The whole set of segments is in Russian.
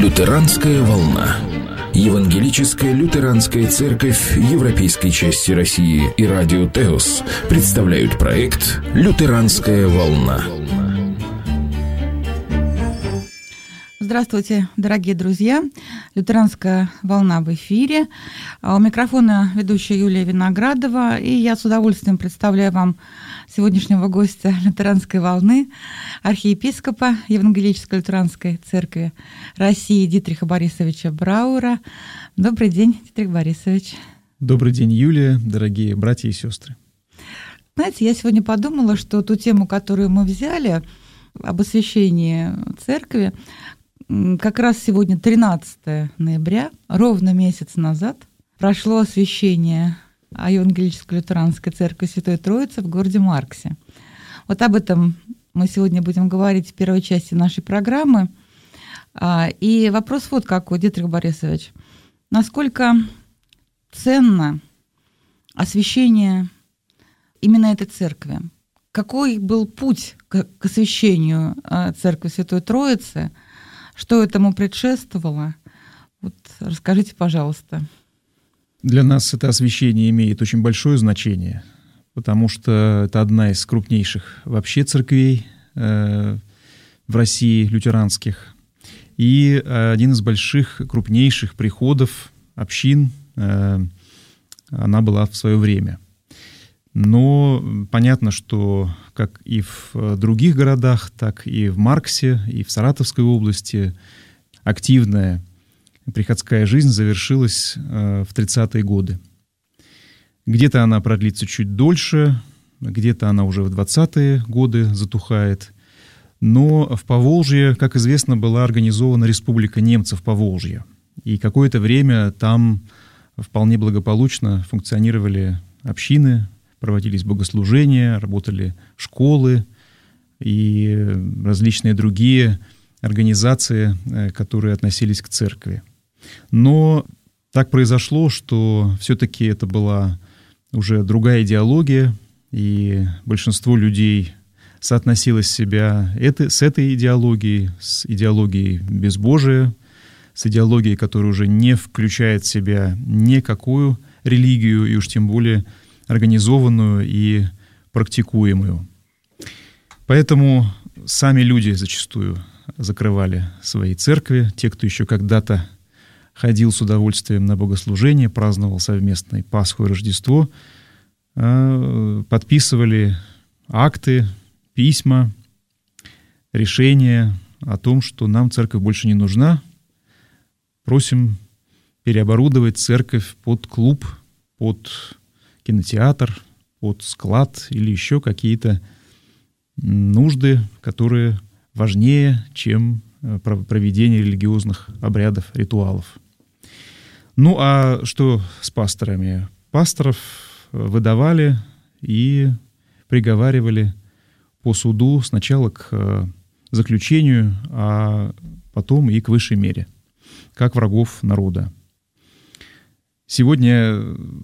Лютеранская волна. Евангелическая лютеранская церковь Европейской части России и радио Теос представляют проект «Лютеранская волна». Здравствуйте, дорогие друзья! Лютеранская волна в эфире. У микрофона ведущая Юлия Виноградова. И я с удовольствием представляю вам сегодняшнего гостя Лютеранской волны, архиепископа Евангелической лютеранской церкви России Дитриха Борисовича Брауэра. Добрый день, Дитрих Борисович. Добрый день, Юлия, дорогие братья и сестры. Знаете, я сегодня подумала, что ту тему, которую мы взяли, об освящении церкви, как раз сегодня 13 ноября, ровно месяц назад, прошло освящение Евангелической лютеранской церкви Святой Троицы в городе Марксе. Вот об этом мы сегодня будем говорить в первой части нашей программы. И вопрос вот какой, Дитрих Борисович. Насколько ценно освящение именно этой церкви? Какой был путь к освящению церкви Святой Троицы? Что этому предшествовало? Вот расскажите, пожалуйста. Для нас это освящение имеет очень большое значение, потому что это одна из крупнейших вообще церквей в России, лютеранских, и один из больших, крупнейших приходов, общин она была в свое время. Но понятно, что как и в других городах, так и в Марксе, и в Саратовской области активная приходская жизнь завершилась в 30-е годы. Где-то она продлится чуть дольше, где-то она уже в 20-е годы затухает. Но в Поволжье, как известно, была организована Республика немцев Поволжья. И какое-то время там вполне благополучно функционировали общины, проводились богослужения, работали школы и различные другие организации, которые относились к церкви. Но так произошло, что все-таки это была уже другая идеология, и большинство людей соотносило себя с этой идеологией, с идеологией безбожия, с идеологией, которая уже не включает в себя никакую религию, и уж тем более организованную и практикуемую. Поэтому сами люди зачастую закрывали свои церкви. Те, кто еще когда-то ходил с удовольствием на богослужение, праздновал совместное Пасху и Рождество, подписывали акты, письма, решения о том, что нам церковь больше не нужна. Просим переоборудовать церковь под клуб, под кинотеатр, под склад или еще какие-то нужды, которые важнее, чем проведение религиозных обрядов, ритуалов. Ну а что с пасторами? Пасторов выдавали и приговаривали по суду сначала к заключению, а потом и к высшей мере, как врагов народа. Сегодня,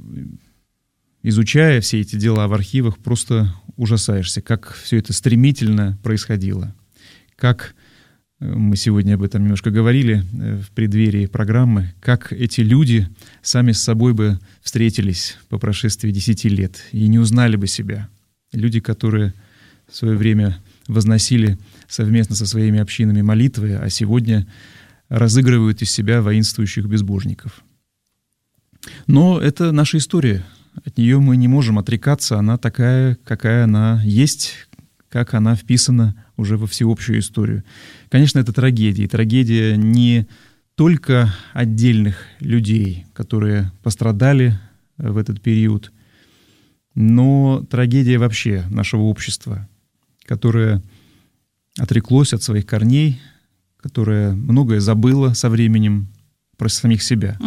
изучая все эти дела в архивах, просто ужасаешься, как все это стремительно происходило. Как мы сегодня об этом немножко говорили в преддверии программы, как эти люди сами с собой бы встретились по прошествии 10 лет и не узнали бы себя. Люди, которые в свое время возносили совместно со своими общинами молитвы, а сегодня разыгрывают из себя воинствующих безбожников. Но это наша история. От нее мы не можем отрекаться, она такая, какая она есть, как она вписана уже во всеобщую историю. Конечно, это трагедия. И трагедия не только отдельных людей, которые пострадали в этот период, но трагедия вообще нашего общества, которое отреклось от своих корней, которое многое забыло со временем про самих себя.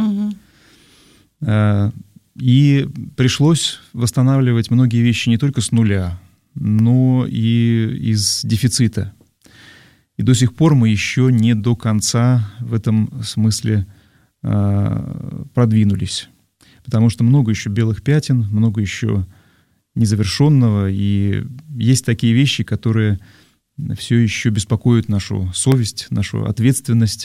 И пришлось восстанавливать многие вещи не только с нуля, но и из дефицита. И до сих пор мы еще не до конца в этом смысле продвинулись. Потому что много еще белых пятен, много еще незавершенного, и есть такие вещи, которые все еще беспокоят нашу совесть, нашу ответственность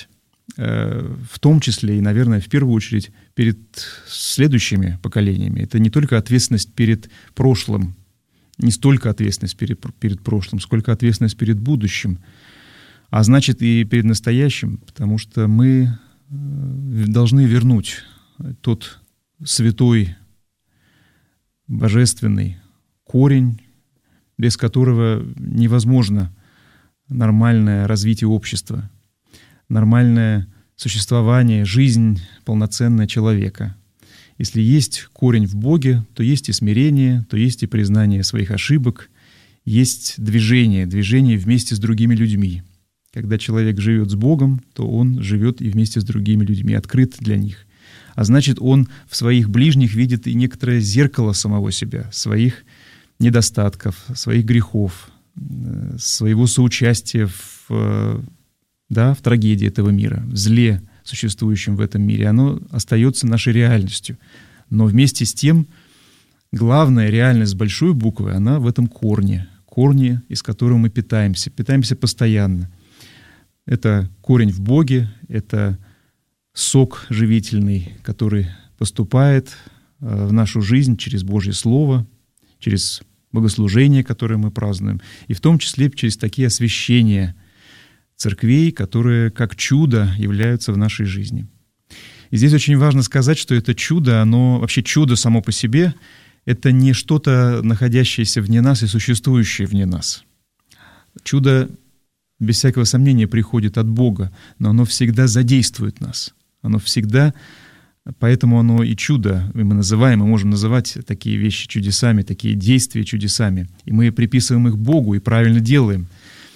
в том числе и, наверное, в первую очередь перед следующими поколениями. Это не только ответственность перед прошлым, не столько ответственность перед прошлым, сколько ответственность перед будущим, а значит и перед настоящим, потому что мы должны вернуть тот святой, божественный корень, без которого невозможно нормальное развитие общества, нормальное существование, жизнь полноценная человека. Если есть корень в Боге, то есть и смирение, то есть и признание своих ошибок, есть движение вместе с другими людьми. Когда человек живет с Богом, то он живет и вместе с другими людьми, открыт для них. А значит, он в своих ближних видит и некоторое зеркало самого себя, своих недостатков, своих грехов, своего соучастия в трагедии этого мира, в зле, существующем в этом мире. Оно остается нашей реальностью. Но вместе с тем, главная реальность с большой буквы, она в этом корне, из которого мы питаемся постоянно. Это корень в Боге, это сок живительный, который поступает в нашу жизнь через Божье Слово, через богослужение, которое мы празднуем, и в том числе через такие освящения церквей, которые как чудо являются в нашей жизни. И здесь очень важно сказать, что это чудо, оно вообще чудо само по себе, это не что-то, находящееся вне нас и существующее вне нас. Чудо, без всякого сомнения, приходит от Бога, но оно всегда задействует нас. Оно всегда, поэтому оно и чудо, мы можем называть такие вещи чудесами, такие действия чудесами. И мы приписываем их Богу и правильно делаем,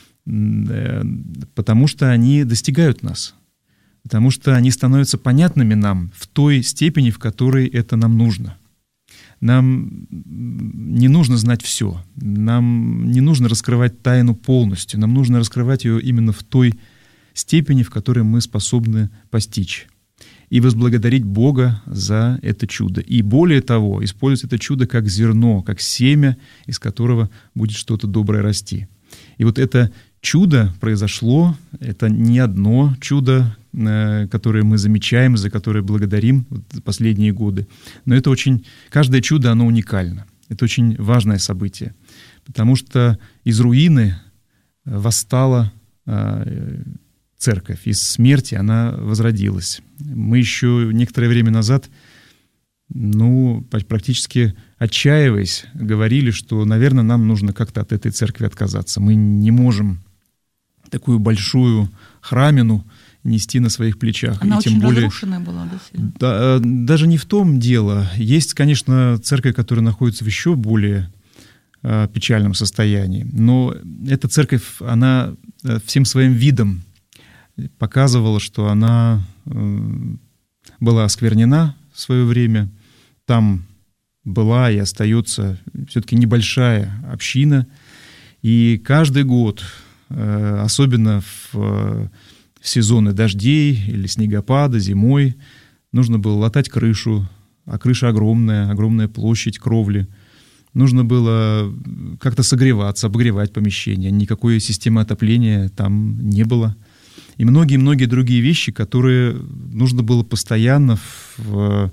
потому что они достигают нас, потому что они становятся понятными нам в той степени, в которой это нам нужно. Нам не нужно знать все, нам не нужно раскрывать тайну полностью, нам нужно раскрывать ее именно в той степени, в которой мы способны постичь. И возблагодарить Бога за это чудо. И более того, использовать это чудо как зерно, как семя, из которого будет что-то доброе расти. И вот это чудо произошло, это не одно чудо, которое мы замечаем, за которое благодарим последние годы. Но каждое чудо, оно уникально. Это очень важное событие, потому что из руины восстала церковь, из смерти она возродилась. Мы еще некоторое время назад, практически отчаиваясь, говорили, что, наверное, нам нужно как-то от этой церкви отказаться. Мы не можем такую большую храмину нести на своих плечах. Она и тем очень более, разрушенная была, сильно? Да, даже не в том дело. Есть, конечно, церковь, которая находится в еще более печальном состоянии. Но эта церковь, она всем своим видом показывала, что она была осквернена в свое время. Там была и остается все-таки небольшая община. И каждый год, особенно в сезоны дождей или снегопада, зимой, нужно было латать крышу, а крыша огромная площадь кровли. Нужно было как-то согреваться, обогревать помещение. Никакой системы отопления там не было. И многие-многие другие вещи, которые нужно было постоянно в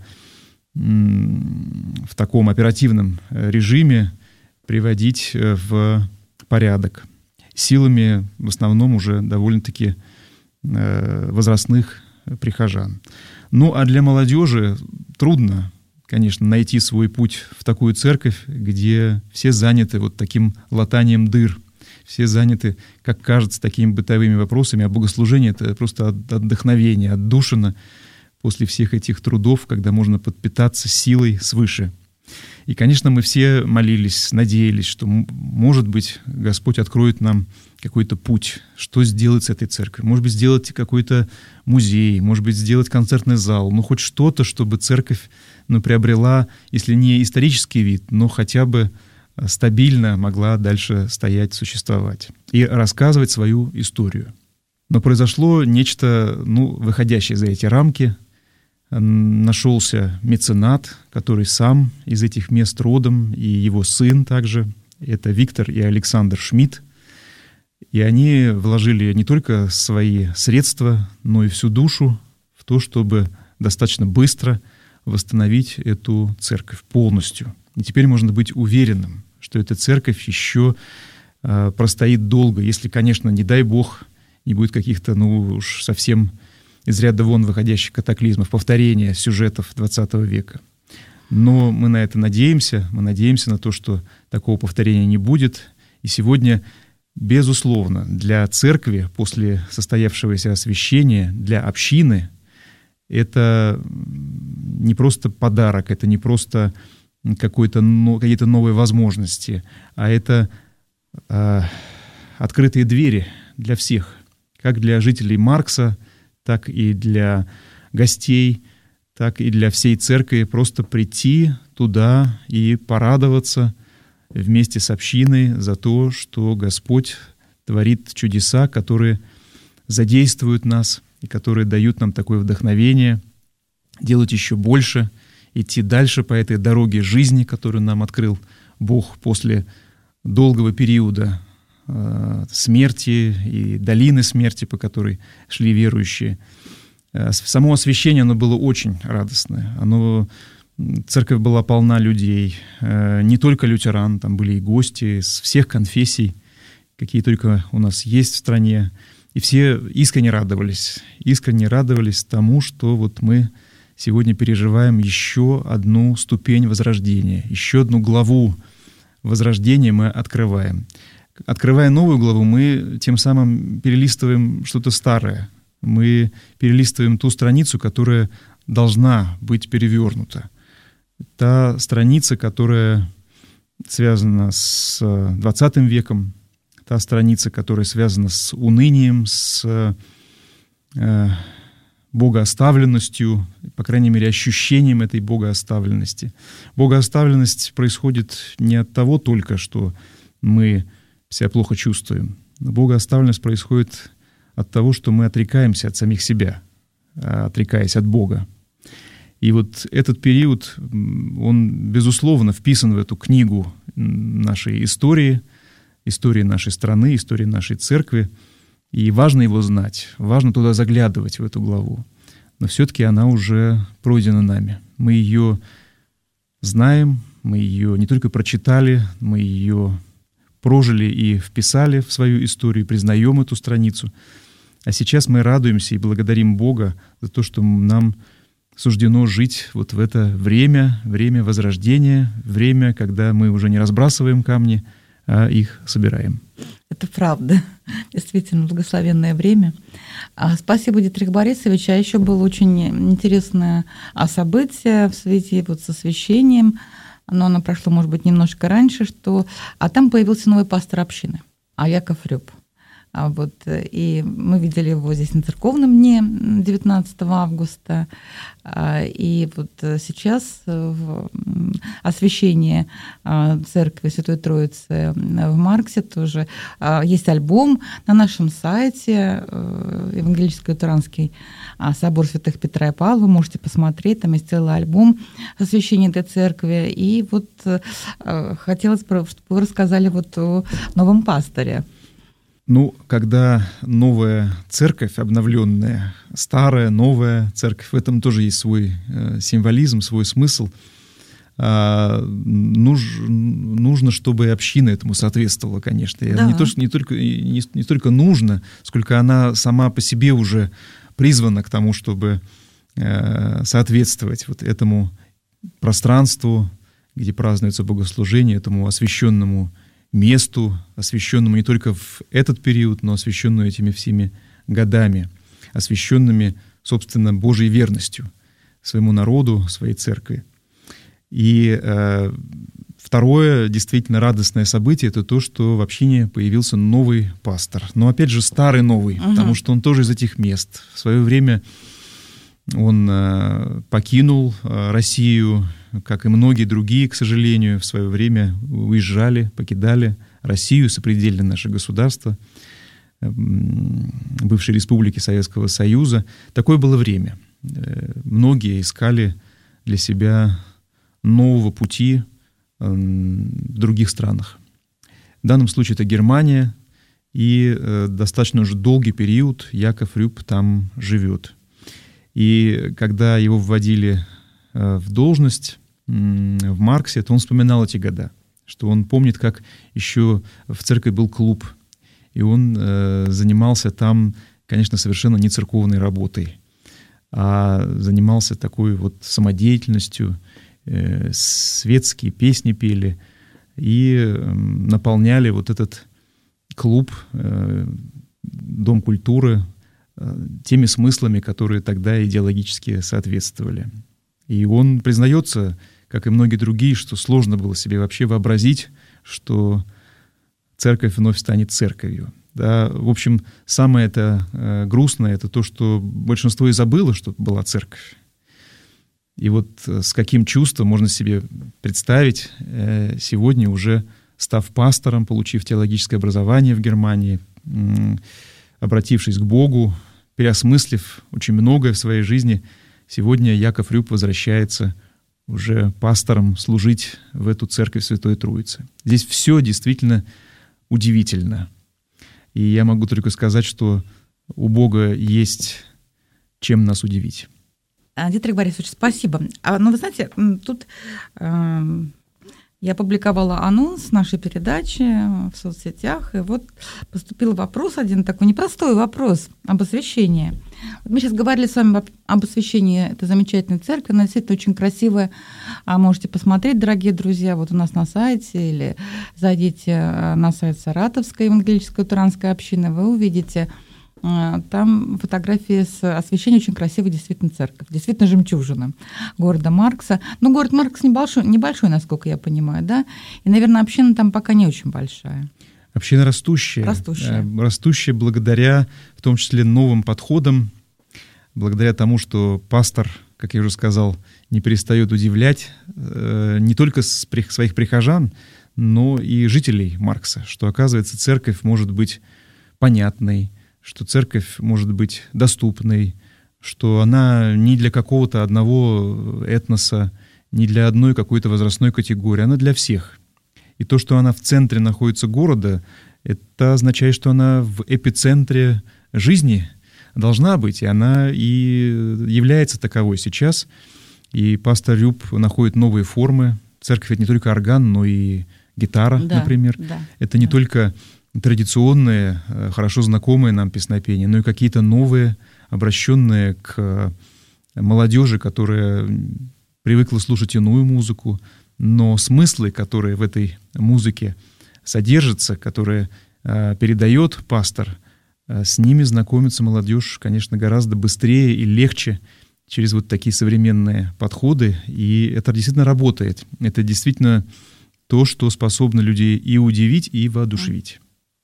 таком оперативном режиме приводить в порядок. Силами в основном уже довольно-таки возрастных прихожан. А для молодежи трудно, конечно, найти свой путь в такую церковь, где все заняты вот таким латанием дыр, все заняты, как кажется, такими бытовыми вопросами, а богослужение — это просто отдохновение, отдушина после всех этих трудов, когда можно подпитаться силой свыше. И, конечно, мы все молились, надеялись, что, может быть, Господь откроет нам какой-то путь, что сделать с этой церковью. Может быть, сделать какой-то музей, может быть, сделать концертный зал, хоть что-то, чтобы церковь приобрела, если не исторический вид, но хотя бы стабильно могла дальше стоять, существовать и рассказывать свою историю. Но произошло нечто, выходящее за эти рамки. Нашелся меценат, который сам из этих мест родом, и его сын также. Это Виктор и Александр Шмидт. И они вложили не только свои средства, но и всю душу в то, чтобы достаточно быстро восстановить эту церковь полностью. И теперь можно быть уверенным, что эта церковь еще простоит долго, если, конечно, не дай Бог, не будет каких-то, уж совсем из ряда вон выходящих катаклизмов, повторения сюжетов XX века. Но мы на это надеемся, мы надеемся на то, что такого повторения не будет. И сегодня, безусловно, для церкви после состоявшегося освящения, для общины, это не просто подарок, это не просто какие-то новые возможности, а это открытые двери для всех, как для жителей Маркса, так и для гостей, так и для всей церкви, просто прийти туда и порадоваться вместе с общиной за то, что Господь творит чудеса, которые задействуют нас и которые дают нам такое вдохновение делать еще больше, идти дальше по этой дороге жизни, которую нам открыл Бог после долгого периода смерти и долины смерти, по которой шли верующие. Само освящение, оно было очень радостное. Церковь была полна людей, не только лютеран, там были и гости из всех конфессий, какие только у нас есть в стране. И все искренне радовались тому, что вот мы сегодня переживаем еще одну ступень возрождения, еще одну главу возрождения мы открываем. Открывая новую главу, мы тем самым перелистываем что-то старое. Мы перелистываем ту страницу, которая должна быть перевернута. Та страница, которая связана с XX веком, та страница, которая связана с унынием, с богооставленностью, по крайней мере, ощущением этой богооставленности. Богооставленность происходит не от того только, что мы себя плохо чувствуем. Но богооставленность происходит от того, что мы отрекаемся от самих себя, отрекаясь от Бога. И вот этот период, он, безусловно, вписан в эту книгу нашей истории нашей страны, истории нашей церкви. И важно его знать, важно туда заглядывать, в эту главу. Но все-таки она уже пройдена нами. Мы ее знаем, мы ее не только прочитали, мы ее прожили и вписали в свою историю, признаем эту страницу. А сейчас мы радуемся и благодарим Бога за то, что нам суждено жить вот в это время возрождения, время, когда мы уже не разбрасываем камни, а их собираем. Это правда. Действительно, благословенное время. Спасибо, Дитрих Борисович. А еще было очень интересное событие в связи с освящением, но оно прошло, может быть, немножко раньше, а там появился новый пастор общины, Яков Рюб. И мы видели его здесь на церковном дне 19 августа. И вот сейчас в освящение церкви Святой Троицы в Марксе тоже есть альбом на нашем сайте Евангелическо-лютеранский собор Святых Петра и Павла. Вы можете посмотреть, там есть целый альбом освящения этой церкви. И вот хотелось бы, чтобы вы рассказали о новом пасторе. Когда новая церковь, обновленная, старая, новая церковь, в этом тоже есть свой символизм, свой смысл. Нужно, чтобы община этому соответствовала, конечно. Да. Не только нужно, сколько она сама по себе уже призвана к тому, чтобы соответствовать этому пространству, где празднуется богослужение, этому освященному месту, освященному не только в этот период, но освященному этими всеми годами, освященными, собственно, Божьей верностью своему народу, своей церкви. И второе действительно радостное событие — это то, что в общине появился новый пастор. Но опять же старый новый, потому что он тоже из этих мест. В свое время он покинул Россию, как и многие другие, к сожалению, в свое время уезжали, покидали Россию, сопредельное наше государство, бывшей республики Советского Союза. Такое было время. Многие искали для себя нового пути в других странах. В данном случае это Германия. и достаточно уже долгий период Яков Рюпп там живет. И когда его вводили в должность в Марксе, то он вспоминал эти года, что он помнит, как еще в церкви был клуб, и он занимался там, конечно, совершенно не церковной работой, а занимался такой вот самодеятельностью, светские песни пели и наполняли вот этот клуб, Дом культуры, теми смыслами, которые тогда идеологически соответствовали. И он признается, как и многие другие, что сложно было себе вообще вообразить, что церковь вновь станет церковью. Да, в общем, самое это грустное, это то, что большинство и забыло, что была церковь. И вот с каким чувством можно себе представить сегодня, уже став пастором, получив теологическое образование в Германии, обратившись к Богу, переосмыслив очень многое в своей жизни, сегодня Яков Рюпп возвращается уже пастором служить в эту церковь Святой Троицы. Здесь все действительно удивительно. И я могу только сказать, что у Бога есть чем нас удивить. Дитрих Борисович, спасибо. Но вы знаете, тут я опубликовала анонс нашей передачи в соцсетях, и вот поступил вопрос один, такой непростой вопрос об освящении. Вот мы сейчас говорили с вами об освящении этой замечательной церкви, она действительно очень красивая, можете посмотреть, дорогие друзья, вот у нас на сайте, или зайдите на сайт Саратовской евангелической лютеранской общины, вы увидите там фотографии с освящением очень красивой действительно церковь, действительно жемчужина города Маркса. Но город Маркс небольшой, насколько я понимаю, да? И, наверное, община там пока не очень большая. Община растущая. Растущая благодаря, в том числе, новым подходам, благодаря тому, что пастор, как я уже сказал, не перестает удивлять не только своих прихожан, но и жителей Маркса, что, оказывается, церковь может быть понятной, что церковь может быть доступной, что она не для какого-то одного этноса, не для одной какой-то возрастной категории, она для всех. И то, что она в центре находится города, это означает, что она в эпицентре жизни должна быть, и она и является таковой сейчас. И пастор Рюпп находит новые формы. Церковь — это не только орган, но и гитара, например. Да, это не только традиционные, хорошо знакомые нам песнопения, но и какие-то новые, обращенные к молодежи, которая привыкла слушать иную музыку, но смыслы, которые в этой музыке содержатся, которые передает пастор, с ними знакомится молодежь, конечно, гораздо быстрее и легче через вот такие современные подходы, и это действительно работает. Это действительно то, что способно людей и удивить, и воодушевить.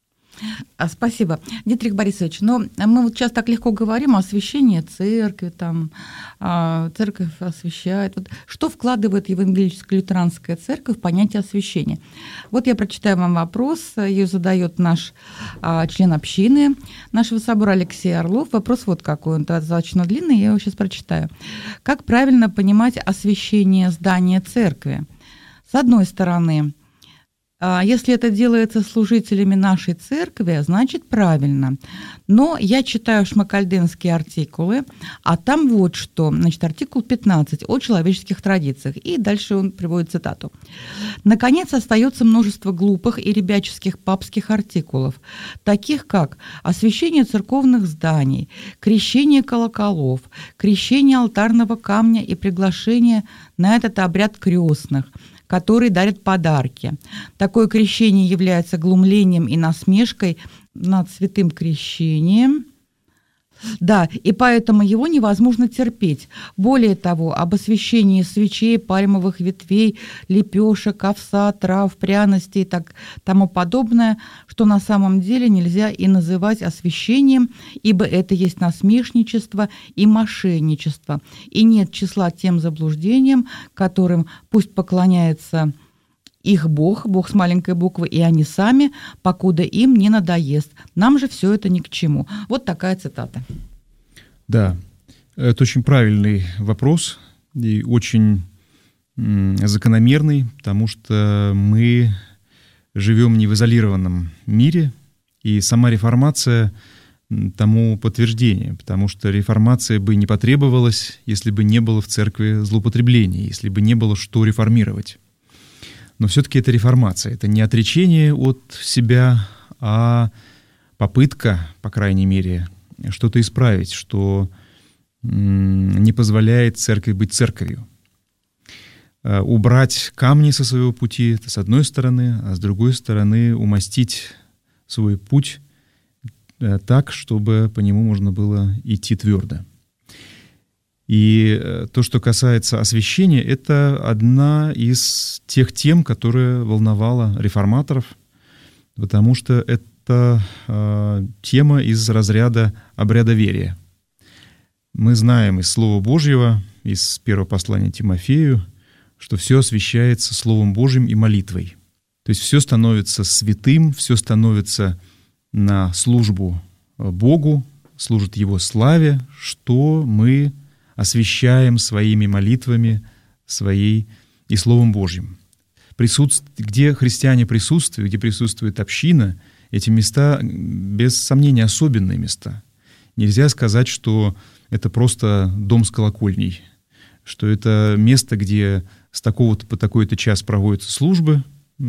Спасибо, Дитрих Борисович. Но мы вот сейчас так легко говорим о освящении церкви, там, церковь освящает. Вот что вкладывает Евангелическая лютеранская церковь в понятие освящения? Вот я прочитаю вам вопрос, ее задает наш член общины нашего собора Алексей Орлов. Вопрос вот какой, он достаточно длинный, я его сейчас прочитаю. Как правильно понимать освящение здания церкви? С одной стороны, если это делается служителями нашей церкви, значит правильно. Но я читаю шмакальденские артикулы, а там вот что, значит, артикул 15 о человеческих традициях. И дальше он приводит цитату. Наконец, остается множество глупых и ребяческих папских артикулов, таких как освящение церковных зданий, крещение колоколов, крещение алтарного камня и приглашение на этот обряд крестных, которые дарят подарки. Такое крещение является глумлением и насмешкой над святым крещением. Да, и поэтому его невозможно терпеть. Более того, об освящении свечей, пальмовых ветвей, лепешек, овса, трав, пряностей и тому подобное, что на самом деле нельзя и называть освящением, ибо это есть насмешничество и мошенничество, и нет числа тем заблуждениям, которым пусть поклоняется их Бог, Бог с маленькой буквы, и они сами, покуда им не надоест. Нам же все это ни к чему. Вот такая цитата. Да, это очень правильный вопрос и очень закономерный, потому что мы живем не в изолированном мире, И сама реформация тому подтверждение, потому что реформация бы не потребовалась, если бы не было в церкви злоупотреблений, если бы не было что реформировать. Но все-таки это реформация, это не отречение от себя, а попытка, по крайней мере, что-то исправить, что не позволяет церкви быть церковью. Убрать камни со своего пути, это с одной стороны, а с другой стороны умастить свой путь так, чтобы по нему можно было идти твердо. И то, что касается освящения, это одна из тех тем, которая волновала реформаторов, потому что это тема из разряда обряда верия. Мы знаем из Слова Божьего, из первого послания Тимофею, что все освящается Словом Божьим и молитвой. То есть все становится святым, все становится на службу Богу, служит Его славе, что мы освящаем своими молитвами, своей и Словом Божьим. Где христиане присутствуют, где присутствует община, эти места, без сомнения, особенные места. Нельзя сказать, что это просто дом с колокольней, что это место, где с такого-то по такой-то час проводятся службы,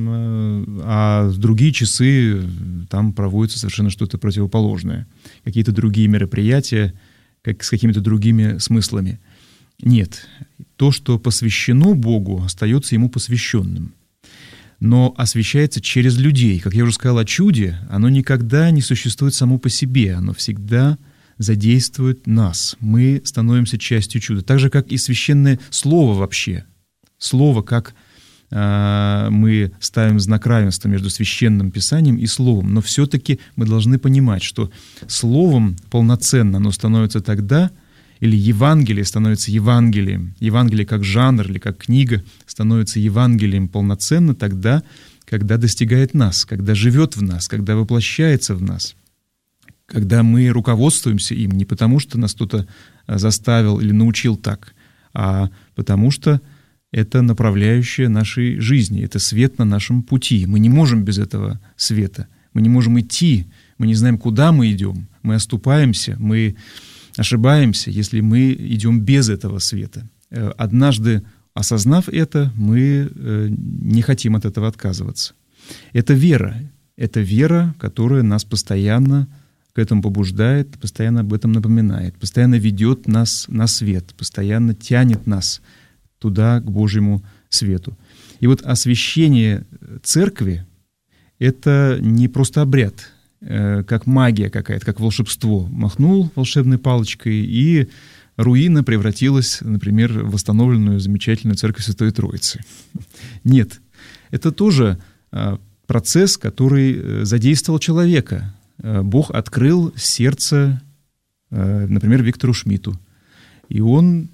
а в другие часы там проводится совершенно что-то противоположное, какие-то другие мероприятия, с какими-то другими смыслами. Нет, то, что посвящено Богу, остается Ему посвященным. Но освящается через людей. Как я уже сказал о чуде, оно никогда не существует само по себе, оно всегда задействует нас. Мы становимся частью чуда. Так же, как и священное слово вообще. Слово, как мы ставим знак равенства между священным писанием и словом. Но все-таки мы должны понимать, что словом полноценно оно становится тогда, или Евангелие становится Евангелием. Евангелие как жанр или как книга становится Евангелием полноценно тогда, когда достигает нас, когда живет в нас, когда воплощается в нас, когда мы руководствуемся им не потому, что нас кто-то заставил или научил так, а потому что это направляющее нашей жизни, это свет на нашем пути. Мы не можем без этого света, мы не можем идти, мы не знаем, куда мы идем, мы оступаемся, мы ошибаемся, если мы идем без этого света. Однажды осознав это, мы не хотим от этого отказываться. Это вера, которая нас постоянно к этому побуждает, постоянно об этом напоминает, постоянно ведет нас на свет, постоянно тянет нас туда, к Божьему свету. И вот освящение церкви — это не просто обряд, как магия какая-то, как волшебство. Махнул волшебной палочкой, и руина превратилась, например, в восстановленную замечательную церковь Святой Троицы. Нет, это тоже процесс, который задействовал человека. Бог открыл сердце, например, Виктору Шмидту, и он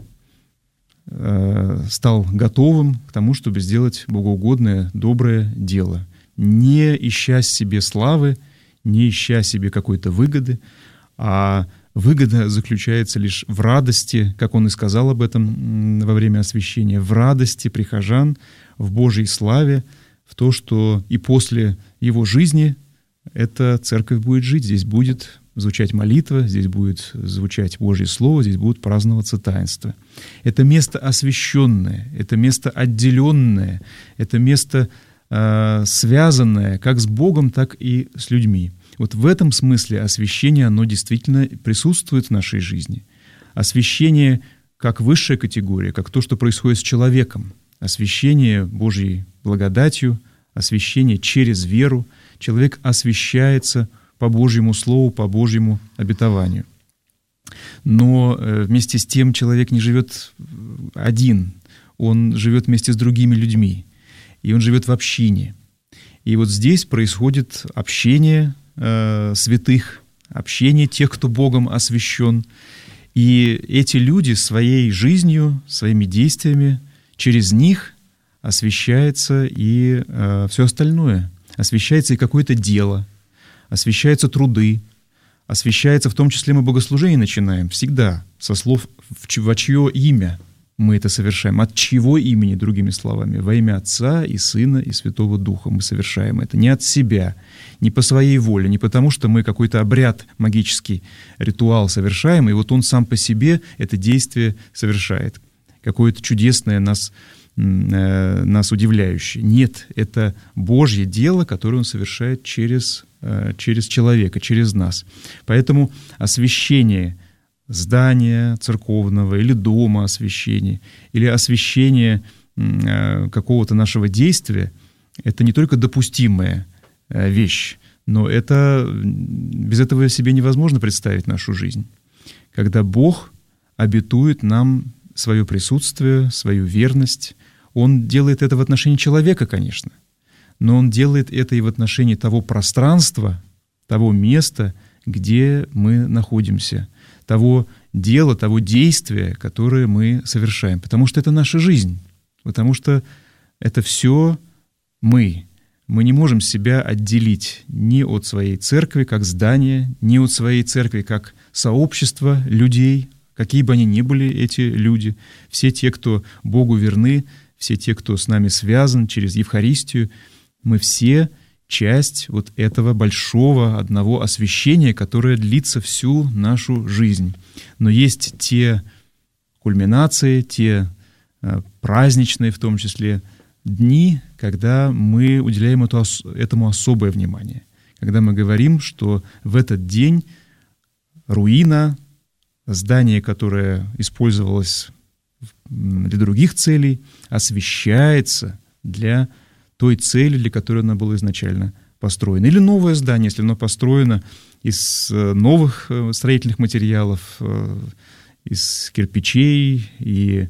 стал готовым к тому, чтобы сделать богоугодное, доброе дело, не ища себе славы, не ища себе какой-то выгоды, а выгода заключается лишь в радости, как он и сказал об этом во время освящения, в радости прихожан, в Божьей славе, в то, что и после его жизни эта церковь будет жить, здесь будет звучать молитва, здесь будет звучать Божье Слово, здесь будут праздноваться таинства. Это место освященное, это место отделенное, это место связанное как с Богом, так и с людьми. Вот в этом смысле освящение, оно действительно присутствует в нашей жизни. Освящение как высшая категория, как то, что происходит с человеком. Освящение Божьей благодатью, освящение через веру. Человек освящается по Божьему Слову, по Божьему обетованию. Но вместе с тем человек не живет один, он живет вместе с другими людьми, и он живет в общине. И вот здесь происходит общение святых, общение тех, кто Богом освящен. И эти люди своей жизнью, своими действиями, через них освящается и все остальное. Освящается и какое-то дело, освящаются труды, освящается, в том числе мы богослужение начинаем всегда со слов «во чье имя». мы это совершаем? От чего имени, другими словами? Во имя Отца и Сына и Святого Духа мы совершаем это. Не от себя, не по своей воле, не потому, что мы какой-то обряд, магический ритуал совершаем, и вот он сам по себе это действие совершает. Какое-то чудесное нас удивляющее. Нет, это Божье дело, которое Он совершает через человека, через нас. Поэтому освящение здания церковного или дома освящение, или освящение какого-то нашего действия, это не только допустимая вещь, но это без этого себе невозможно представить нашу жизнь. Когда Бог обетует нам свое присутствие, свою верность, Он делает это в отношении человека, конечно, но Он делает это и в отношении того пространства, того места, где мы находимся, того дела, того действия, которое мы совершаем. Потому что это наша жизнь, потому что это все мы. Мы не можем себя отделить ни от своей церкви как здания, ни от своей церкви как сообщества людей, какие бы они ни были, эти люди. Все те, кто Богу верны, все те, кто с нами связан через Евхаристию, мы все часть вот этого большого одного освящения, которое длится всю нашу жизнь. Но есть те кульминации, те праздничные, в том числе, дни, когда мы уделяем этому особое внимание. Когда мы говорим, что в этот день руина, здание, которое использовалось для других целей, освящается для той цели, для которой оно было изначально построено. Или новое здание, если оно построено из новых строительных материалов, из кирпичей и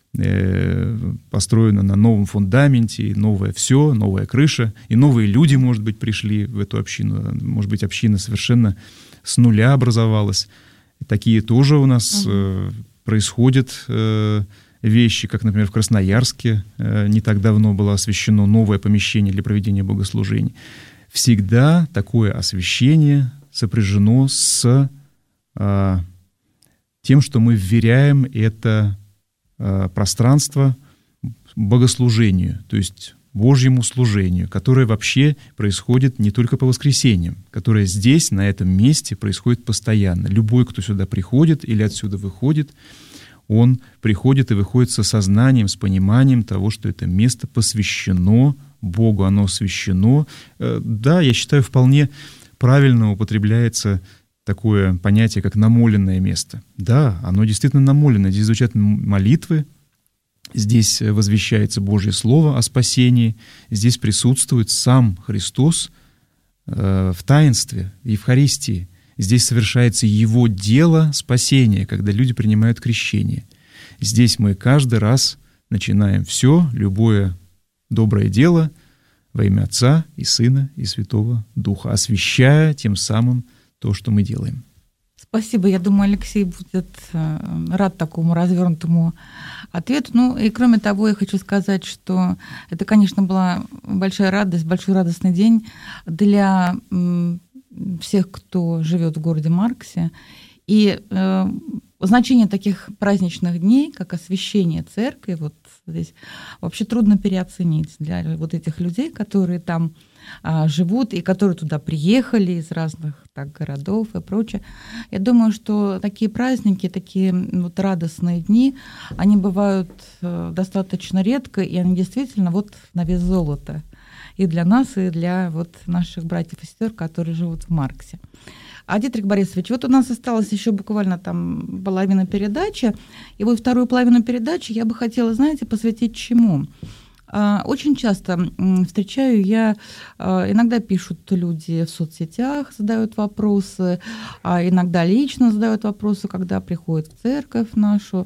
построено на новом фундаменте, и новое все, новая крыша, и новые люди, может быть, пришли в эту общину. Может быть, община совершенно с нуля образовалась. Такие тоже у нас происходят вещи, как, например, в Красноярске не так давно было освящено новое помещение для проведения богослужений. Всегда такое освящение сопряжено с тем, что мы вверяем это пространство богослужению, то есть Божьему служению, которое вообще происходит не только по воскресеньям, которое здесь, на этом месте, происходит постоянно. Любой, кто сюда приходит или отсюда выходит, он приходит и выходит с осознанием, с пониманием того, что это место посвящено Богу, оно освящено. Да, я считаю, вполне правильно употребляется такое понятие, как намоленное место. Да, оно действительно намолено. Здесь звучат молитвы, здесь возвещается Божье Слово о спасении, здесь присутствует сам Христос в таинстве, в Евхаристии. Здесь совершается Его дело спасения, когда люди принимают крещение. Здесь мы каждый раз начинаем все, любое доброе дело во имя Отца и Сына и Святого Духа, освящая тем самым то, что мы делаем. Спасибо. Я думаю, Алексей будет рад такому развернутому ответу. Ну и кроме того, я хочу сказать, что это, конечно, была большая радость, большой радостный день для всех, кто живет в городе Марксе. И значение таких праздничных дней, как освящение церкви, вот здесь вообще трудно переоценить для вот этих людей, которые там живут и которые туда приехали из разных городов и прочее. Я думаю, что такие праздники, такие вот радостные дни, они бывают достаточно редко, и они действительно вот на вес золота и для нас, и для вот наших братьев и сестер, которые живут в Марксе. А, Дитрих Борисович, вот у нас осталось еще буквально там половина передачи, и вот вторую половину передачи я бы хотела, знаете, посвятить чему? Очень часто встречаю я, иногда пишут люди в соцсетях, задают вопросы, а иногда лично задают вопросы, когда приходят в церковь нашу.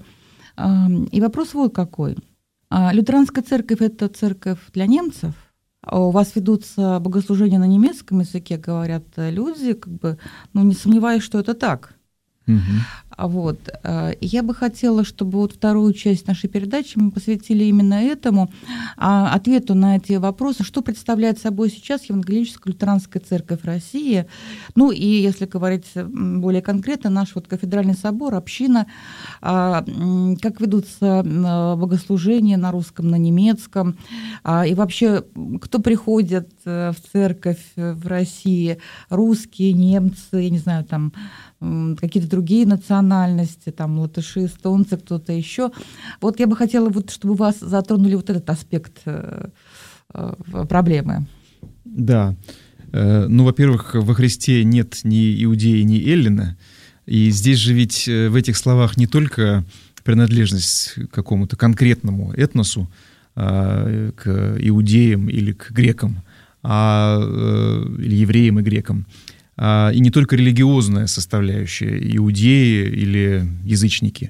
И вопрос вот какой. Лютеранская церковь – это церковь для немцев? У вас ведутся богослужения на немецком языке, говорят люди, не сомневаюсь, что это так. Вот. Я бы хотела, чтобы вот вторую часть нашей передачи мы посвятили именно этому, ответу на эти вопросы, что представляет собой сейчас Евангелическая лютеранская церковь России, ну и, если говорить более конкретно, наш вот кафедральный собор, община, как ведутся богослужения на русском, на немецком, и вообще, кто приходит в церковь в России, русские, немцы, я не знаю, там, какие-то другие национальности, там, латыши, эстонцы, кто-то еще. Вот я бы хотела, вот, чтобы вас затронули вот этот аспект проблемы. Да. Ну, во-первых, во Христе нет ни иудея, ни эллина. И здесь же ведь в этих словах не только принадлежность к какому-то конкретному этносу, к иудеям или к грекам, или евреям и грекам, и не только религиозная составляющая, иудеи или язычники,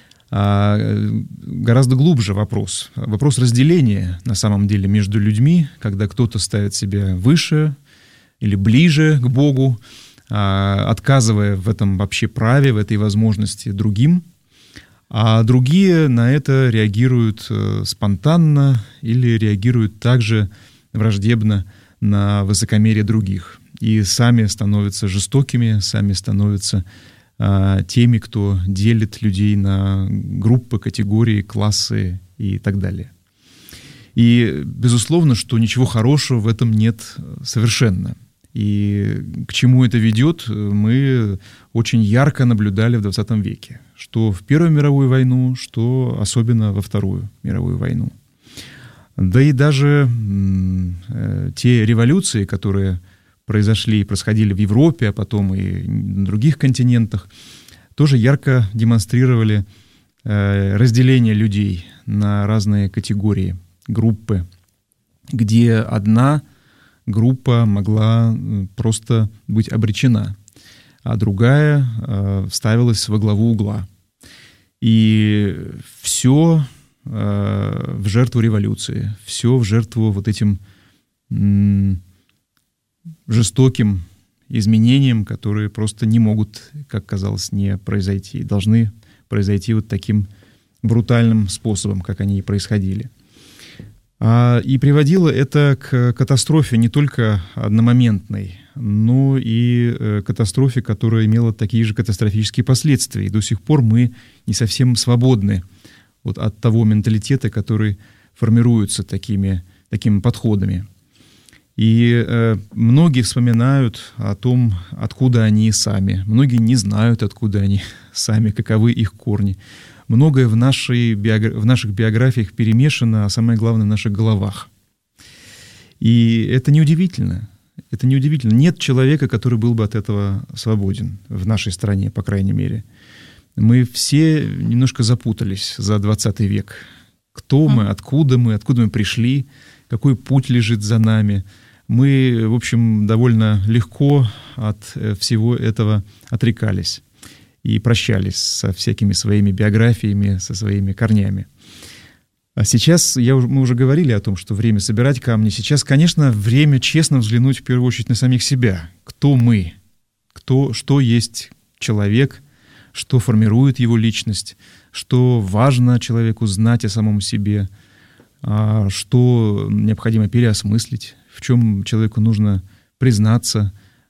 гораздо глубже вопрос. Вопрос разделения, на самом деле, между людьми, когда кто-то ставит себя выше или ближе к Богу, отказывая в этом вообще праве, в этой возможности другим, а другие на это реагируют спонтанно или реагируют также враждебно на высокомерие других. И сами становятся жестокими, сами становятся теми, кто делит людей на группы, категории, классы и так далее. И, безусловно, что ничего хорошего в этом нет совершенно. И к чему это ведет, мы очень ярко наблюдали в 20 веке. Что в Первую мировую войну, что особенно во Вторую мировую войну. Да и даже те революции, которые происходили в Европе, а потом и на других континентах, тоже ярко демонстрировали разделение людей на разные категории, группы, где одна группа могла просто быть обречена, а другая ставилась во главу угла. И все в жертву революции, все в жертву вот этим жестоким изменениям, которые просто не могут, как казалось, не произойти. Должны произойти вот таким брутальным способом, как они и происходили. И приводило это к катастрофе не только одномоментной, но и катастрофе, которая имела такие же катастрофические последствия. И до сих пор мы не совсем свободны вот от того менталитета, который формируется такими подходами. И многие вспоминают о том, откуда они сами. Многие не знают, откуда они сами, каковы их корни. Многое в наших биографиях перемешано, а самое главное, в наших головах. И это неудивительно. Это неудивительно. Нет человека, который был бы от этого свободен в нашей стране, по крайней мере. Мы все немножко запутались за 20 век. Кто мы, откуда мы пришли, какой путь лежит за нами. Мы, в общем, довольно легко от всего этого отрекались и прощались со всякими своими биографиями, со своими корнями. А сейчас, мы уже говорили о том, что время собирать камни. Сейчас, конечно, время честно взглянуть в первую очередь на самих себя. Кто мы? Что есть человек? Что формирует его личность? Что важно человеку знать о самом себе? Что необходимо переосмыслить? В чем человеку нужно признаться?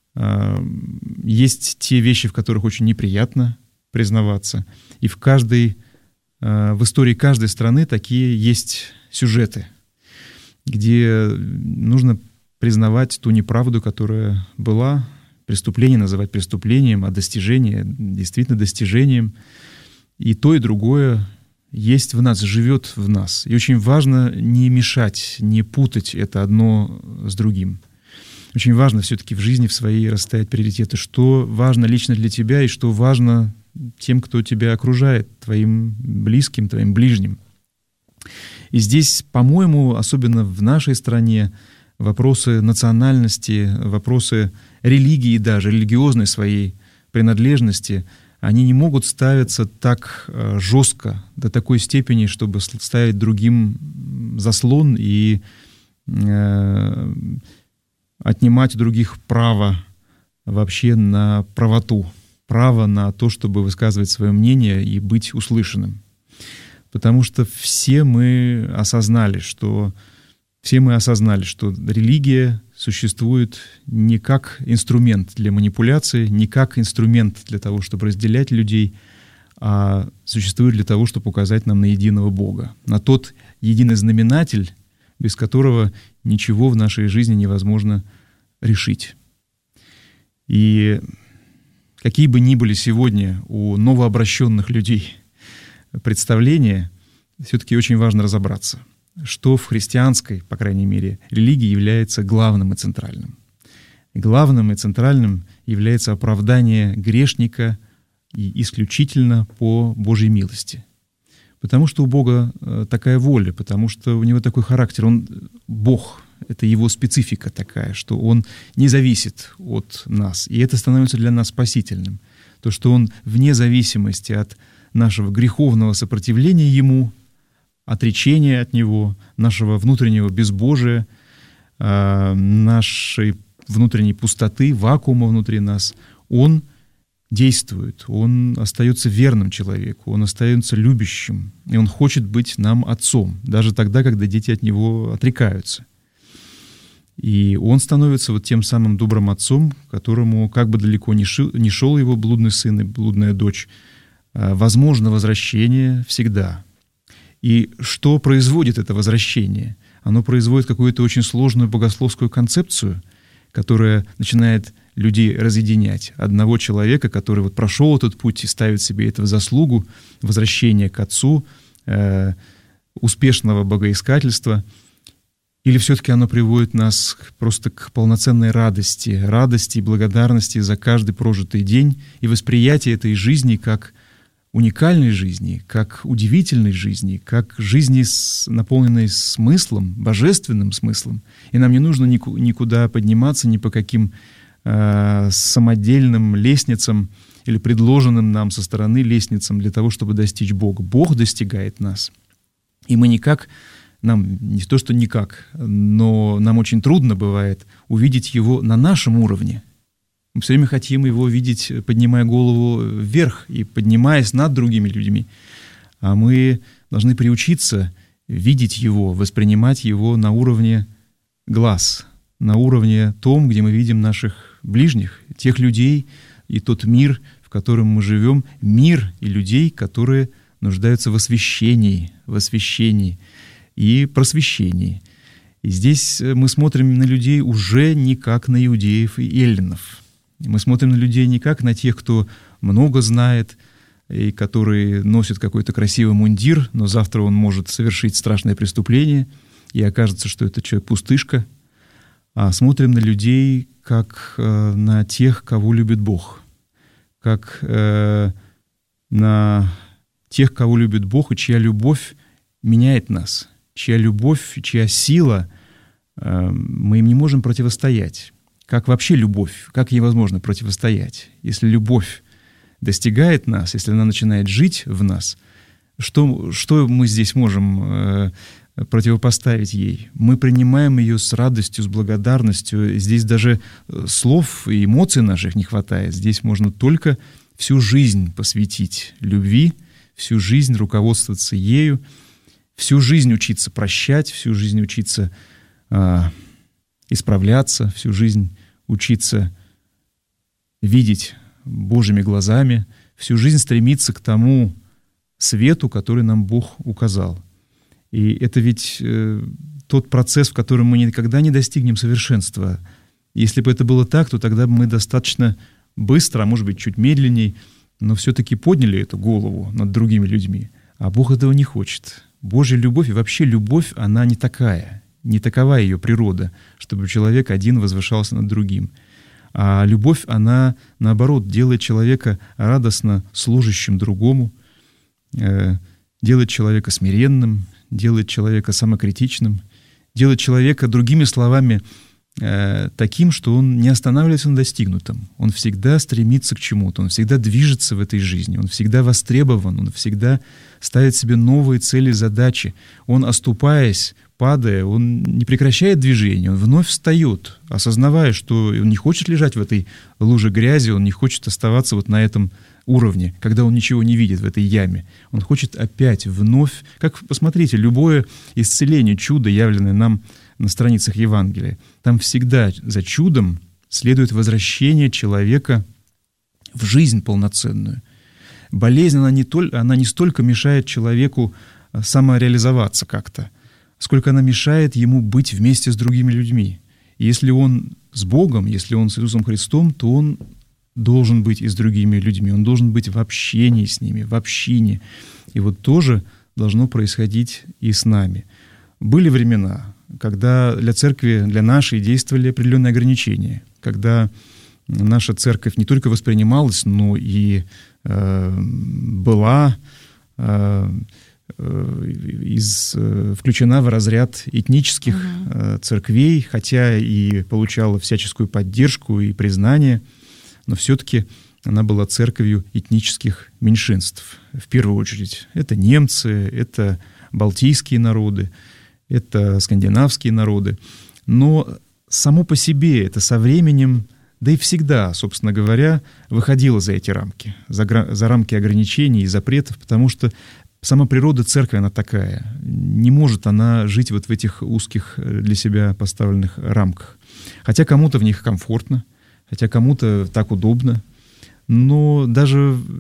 Есть те вещи, в которых очень неприятно признаваться. И в истории каждой страны такие есть сюжеты, где нужно признавать ту неправду, которая была, преступление называть преступлением, а достижение действительно достижением. И то, и другое есть в нас, живет в нас. И очень важно не мешать, не путать это одно с другим. Очень важно все-таки в жизни в своей расставить приоритеты, что важно лично для тебя и что важно тем, кто тебя окружает, твоим близким, твоим ближним. И здесь, по-моему, особенно в нашей стране, вопросы национальности, вопросы религии даже, религиозной своей принадлежности, они не могут ставиться так жестко, до такой степени, чтобы ставить другим заслон и отнимать у других право вообще на правоту. право на то, чтобы высказывать свое мнение и быть услышанным. Потому что все мы осознали, что религия существует не как инструмент для манипуляции, не как инструмент для того, чтобы разделять людей, а существует для того, чтобы указать нам на единого Бога, на тот единый знаменатель, без которого ничего в нашей жизни невозможно решить. И какие бы ни были сегодня у новообращенных людей представления, все-таки очень важно разобраться, что в христианской, по крайней мере, религии является главным и центральным. И главным и центральным является оправдание грешника и исключительно по Божьей милости. Потому что у Бога такая воля, потому что у Него такой характер. Он Бог, это Его специфика такая, что Он не зависит от нас. И это становится для нас спасительным. То, что Он вне зависимости от нашего греховного сопротивления Ему, отречения от Него, нашего внутреннего безбожия, нашей внутренней пустоты, вакуума внутри нас, Он действует, Он остается верным человеку, Он остается любящим, и Он хочет быть нам отцом, даже тогда, когда дети от Него отрекаются. И Он становится вот тем самым добрым отцом, которому, как бы далеко ни шел его блудный сын и блудная дочь, возможно возвращение всегда. И что производит это возвращение? Оно производит какую-то очень сложную богословскую концепцию, которая начинает людей разъединять. Одного человека, который вот прошел этот путь и ставит себе это в заслугу, возвращение к Отцу, успешного богоискательства, или все-таки оно приводит нас просто к полноценной радости и благодарности за каждый прожитый день и восприятие этой жизни как уникальной жизни, как удивительной жизни, как жизни, наполненной смыслом, божественным смыслом. И нам не нужно никуда подниматься, ни по каким самодельным лестницам или предложенным нам со стороны лестницам для того, чтобы достичь Бога. Бог достигает нас. И мы не то что никак, но нам очень трудно бывает увидеть Его на нашем уровне. Мы все время хотим Его видеть, поднимая голову вверх и поднимаясь над другими людьми. А мы должны приучиться видеть Его, воспринимать Его на уровне глаз, на уровне том, где мы видим наших ближних, тех людей и тот мир, в котором мы живем, мир и людей, которые нуждаются в освящении и просвещении. И здесь мы смотрим на людей уже не как на иудеев и эллинов. Мы смотрим на людей не как на тех, кто много знает и которые носят какой-то красивый мундир, но завтра он может совершить страшное преступление, и окажется, что это человек-пустышка, а смотрим на людей как на тех, кого любит Бог, как на тех, кого любит Бог, и чья любовь меняет нас, чья любовь, чья сила, мы им не можем противостоять. Как вообще любовь, как ей возможно противостоять? Если любовь достигает нас, если она начинает жить в нас, что мы здесь можем противопоставить ей? Мы принимаем ее с радостью, с благодарностью. Здесь даже слов и эмоций наших не хватает. Здесь можно только всю жизнь посвятить любви, всю жизнь руководствоваться ею, всю жизнь учиться прощать, всю жизнь учиться исправляться, всю жизнь учиться видеть Божьими глазами, всю жизнь стремиться к тому свету, который нам Бог указал. И это ведь тот процесс, в котором мы никогда не достигнем совершенства. Если бы это было так, то тогда бы мы достаточно быстро, а может быть чуть медленней, но все-таки подняли эту голову над другими людьми. А Бог этого не хочет. Божья любовь и вообще любовь, она не такая. Не такова ее природа, чтобы человек один возвышался над другим. А любовь, она, наоборот, делает человека радостно служащим другому, делает человека смиренным, делает человека самокритичным, делает человека, другими словами, таким, что он не останавливается на достигнутом. Он всегда стремится к чему-то, он всегда движется в этой жизни, он всегда востребован, он всегда ставит себе новые цели, задачи. Он, оступаясь, падая, он не прекращает движение, он вновь встает, осознавая, что он не хочет лежать в этой луже грязи, он не хочет оставаться вот на этом уровне, когда он ничего не видит в этой яме. Он хочет опять, вновь, как, посмотрите, любое исцеление, чудо, явленное нам на страницах Евангелия, там всегда за чудом следует возвращение человека в жизнь полноценную. Болезнь, она не столько мешает человеку самореализоваться как-то, сколько она мешает ему быть вместе с другими людьми. И если он с Богом, если он с Иисусом Христом, то он должен быть и с другими людьми, он должен быть в общении с ними, в общине. И вот тоже должно происходить и с нами. Были времена, когда для церкви, для нашей действовали определенные ограничения, когда наша церковь не только воспринималась, но и была включена в разряд этнических церквей, хотя и получала всяческую поддержку и признание, но все-таки она была церковью этнических меньшинств. В первую очередь это немцы, это балтийские народы, это скандинавские народы. Но само по себе это со временем, да и всегда, собственно говоря, выходило за эти рамки, за рамки ограничений и запретов, потому что сама природа церкви, она такая. Не может она жить вот в этих узких для себя поставленных рамках. Хотя кому-то в них комфортно, хотя кому-то так удобно. Но даже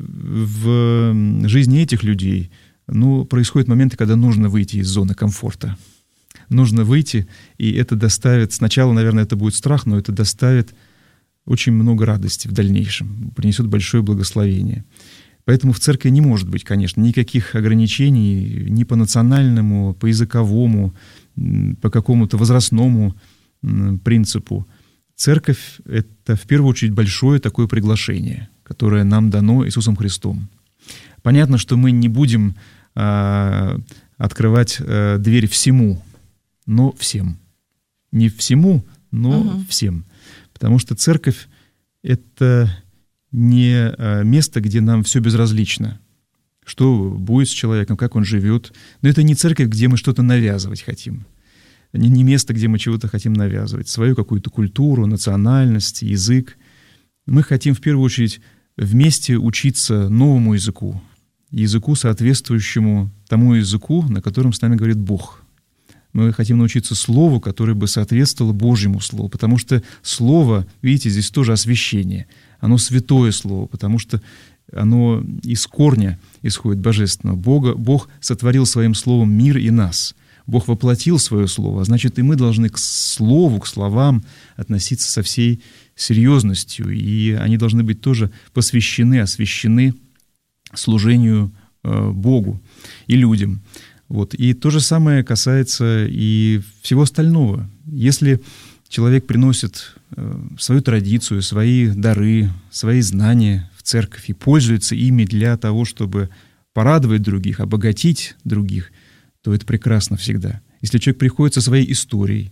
в жизни этих людей происходят моменты, когда нужно выйти из зоны комфорта. Нужно выйти, и это доставит... Сначала, наверное, это будет страх, но это доставит очень много радости в дальнейшем, принесет большое благословение. Поэтому в церкви не может быть, конечно, никаких ограничений ни по национальному, по языковому, по какому-то возрастному принципу. Церковь — это в первую очередь большое такое приглашение, которое нам дано Иисусом Христом. Понятно, что мы не будем открывать дверь всему, но всем. Не всему, но всем. Потому что церковь — это не место, где нам все безразлично. Что будет с человеком, как он живет. Но это не церковь, где мы что-то навязывать хотим. Не место, где мы чего-то хотим навязывать. Свою какую-то культуру, национальность, язык. Мы хотим в первую очередь вместе учиться новому языку. Языку, соответствующему тому языку, на котором с нами говорит Бог. Мы хотим научиться слову, которое бы соответствовало Божьему слову. Потому что слово, видите, здесь тоже освящение. Оно святое слово, потому что оно из корня исходит божественного. Бог сотворил своим словом мир и нас. Бог воплотил свое слово, а значит, и мы должны к слову, к словам относиться со всей серьезностью. И они должны быть тоже посвящены, освящены служению Богу и людям. Вот. И то же самое касается и всего остального. Если человек приносит свою традицию, свои дары, свои знания в церковь и пользуется ими для того, чтобы порадовать других, обогатить других, то это прекрасно всегда. Если человек приходит со своей историей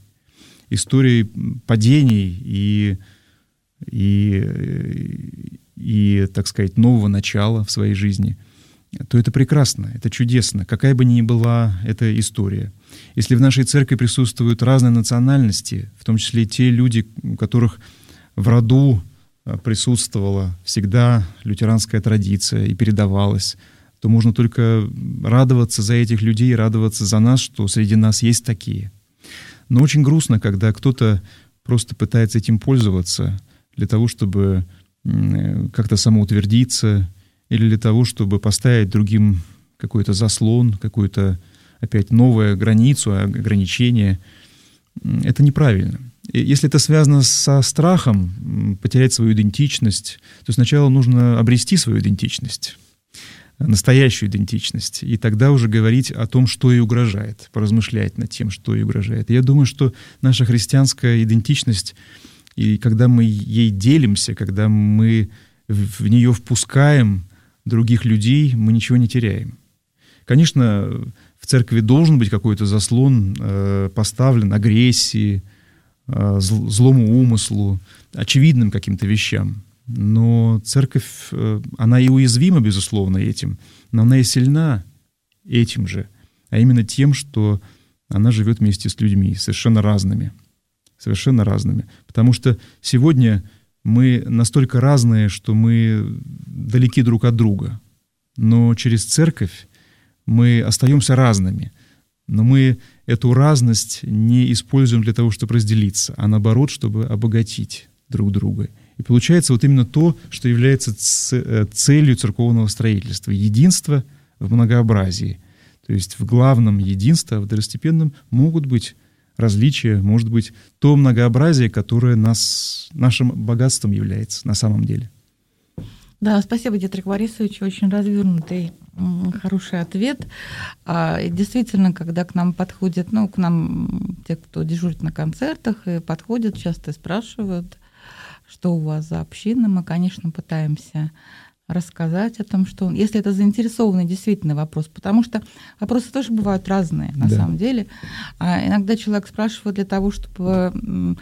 падений и, так сказать, нового начала в своей жизни, то это прекрасно, это чудесно, какая бы ни была эта история. Если в нашей церкви присутствуют разные национальности, в том числе и те люди, у которых в роду присутствовала всегда лютеранская традиция и передавалась, то можно только радоваться за этих людей, радоваться за нас, что среди нас есть такие. Но очень грустно, когда кто-то просто пытается этим пользоваться для того, чтобы как-то самоутвердиться, или для того, чтобы поставить другим какой-то заслон, какую-то опять новую границу, ограничение. Это неправильно. Если это связано со страхом потерять свою идентичность, то сначала нужно обрести свою идентичность, настоящую идентичность, и тогда уже говорить о том, что ей угрожает, поразмышлять над тем, что ей угрожает. Я думаю, что наша христианская идентичность, и когда мы ей делимся, когда мы в нее впускаем других людей, мы ничего не теряем. Конечно, в церкви должен быть какой-то заслон поставлен агрессии, злому умыслу, очевидным каким-то вещам. Но церковь, она и уязвима, безусловно, этим, но она и сильна этим же, а именно тем, что она живет вместе с людьми, совершенно разными. Потому что сегодня мы настолько разные, что мы далеки друг от друга. Но через церковь мы остаемся разными. Но мы эту разность не используем для того, чтобы разделиться, а наоборот, чтобы обогатить друг друга. И получается вот именно то, что является целью церковного строительства. Единство в многообразии. То есть в главном единстве, в второстепенном могут быть различия, может быть то многообразие, которое нашим богатством является на самом деле. Да, спасибо, Дитрих Борисович, очень развернутый, хороший ответ. И действительно, когда к нам подходят, к нам те, кто дежурит на концертах, и подходят, часто спрашивают, что у вас за община, мы, конечно, пытаемся рассказать о том, что если это заинтересованный действительно вопрос, потому что вопросы тоже бывают разные на самом деле. А иногда человек спрашивает для того, чтобы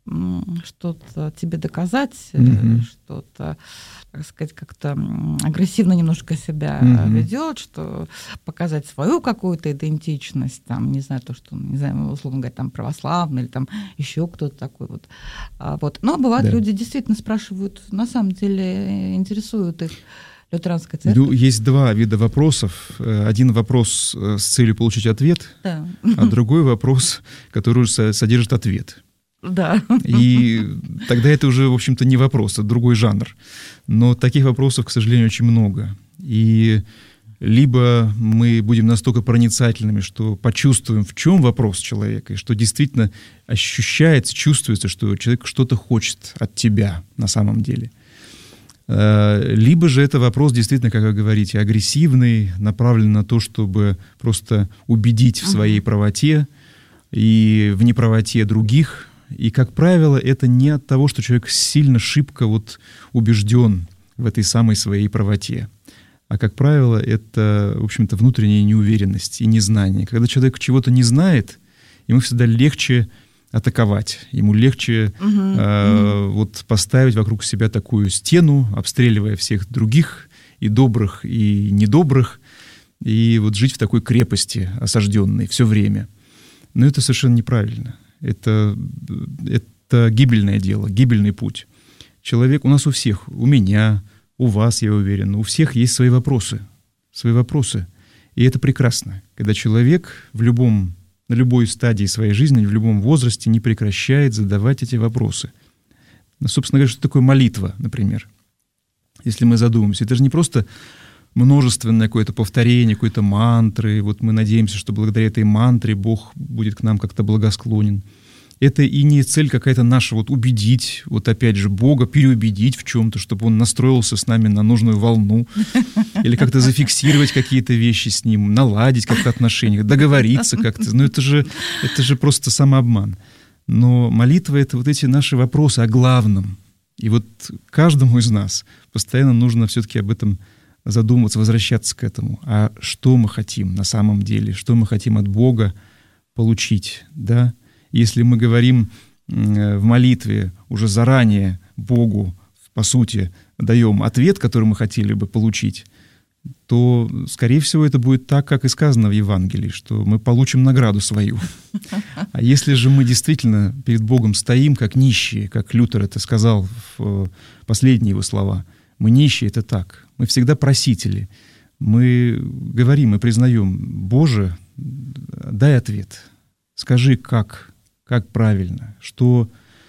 что-то тебе доказать, что-то, так сказать, как-то агрессивно немножко себя ведет, что показать свою какую-то идентичность, там, не знаю, то, что, не знаю, условно говоря, там православный или там еще кто-то такой вот. Но бывают люди действительно спрашивают, на самом деле интересует их лютеранская церковь. Есть два вида вопросов. Один вопрос с целью получить ответ, а другой вопрос, который содержит ответ. Да. И тогда это уже, в общем-то, не вопрос, это другой жанр. Но таких вопросов, к сожалению, очень много. И либо мы будем настолько проницательными, что почувствуем, в чем вопрос человека, и что действительно ощущается, чувствуется, что человек что-то хочет от тебя на самом деле. Либо же это вопрос действительно, как вы говорите, агрессивный, направлен на то, чтобы просто убедить в своей правоте и в неправоте других. И, как правило, это не от того, что человек сильно шибко убежден в этой самой своей правоте. А, как правило, это, в общем-то, внутренняя неуверенность и незнание. Когда человек чего-то не знает, ему всегда легче атаковать, ему легче поставить вокруг себя такую стену, обстреливая всех других, и добрых, и недобрых, и жить в такой крепости осажденной все время. Но это совершенно неправильно. Это гибельное дело, гибельный путь. Человек, у нас у всех, у меня, у вас, я уверен, у всех есть свои вопросы. И это прекрасно, когда человек на любой стадии своей жизни, в любом возрасте не прекращает задавать эти вопросы. Собственно говоря, что такое молитва, например? Если мы задумаемся, это же не просто множественное какое-то повторение, какой-то мантры. Мы надеемся, что благодаря этой мантре Бог будет к нам как-то благосклонен. Это и не цель какая-то наша убедить, опять же, Бога, переубедить в чем-то, чтобы Он настроился с нами на нужную волну, или как-то зафиксировать какие-то вещи с Ним, наладить как-то отношения, договориться как-то. Это же просто самообман. Но молитва — это эти наши вопросы о главном. И каждому из нас постоянно нужно все-таки об этом задумываться, возвращаться к этому. А что мы хотим на самом деле? Что мы хотим от Бога получить? Да? Если мы говорим в молитве уже заранее Богу, по сути, даем ответ, который мы хотели бы получить, то, скорее всего, это будет так, как и сказано в Евангелии, что мы получим награду свою. А если же мы действительно перед Богом стоим, как нищие, как Лютер это сказал в последние его слова, мы нищие — это так. Мы всегда просители. Мы говорим и признаем: Боже, дай ответ. Скажи, как правильно, что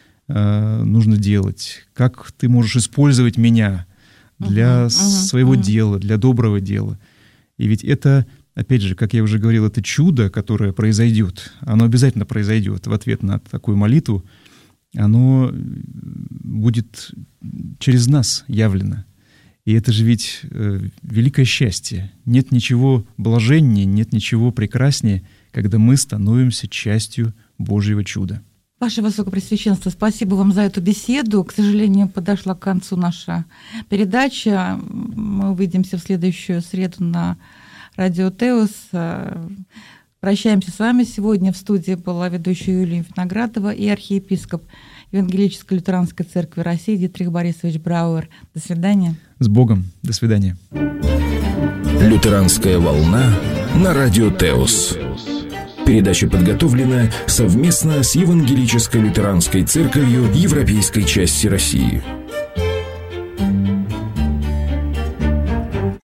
нужно делать, как ты можешь использовать меня для своего дела, для доброго дела. И ведь это, опять же, как я уже говорил, это чудо, которое произойдет, оно обязательно произойдет в ответ на такую молитву, оно будет через нас явлено. И это же ведь великое счастье. Нет ничего блаженнее, нет ничего прекраснее, когда мы становимся частью Божьего чуда. Ваше Высокопреосвященство, спасибо вам за эту беседу. К сожалению, подошла к концу наша передача. Мы увидимся в следующую среду на Радио Теос. Прощаемся с вами. Сегодня в студии была ведущая Юлия Виноградова и архиепископ Евангелической лютеранской церкви России Дитрих Борисович Брауэр. До свидания. С Богом. До свидания. Лютеранская волна на радио Теос. Передача подготовлена совместно с Евангелической лютеранской церковью Европейской части России.